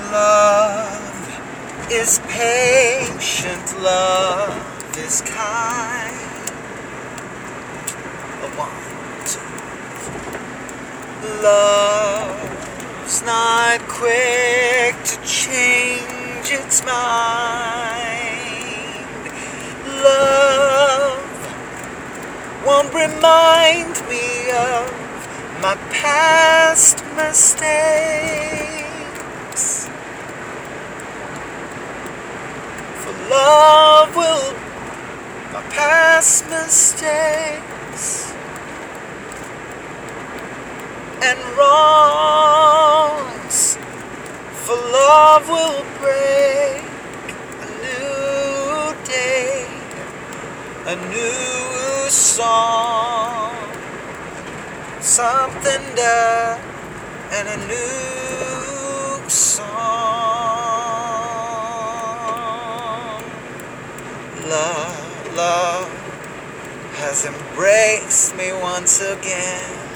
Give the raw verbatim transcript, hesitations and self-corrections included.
Love is patient, love is kind. A one, two. Love's not quick to change its mind. Love won't remind me of my past mistakes. For love will, my past mistakes and wrongs, for love will break a new day, a new song, something done and a new song. Love, love has embraced me once again.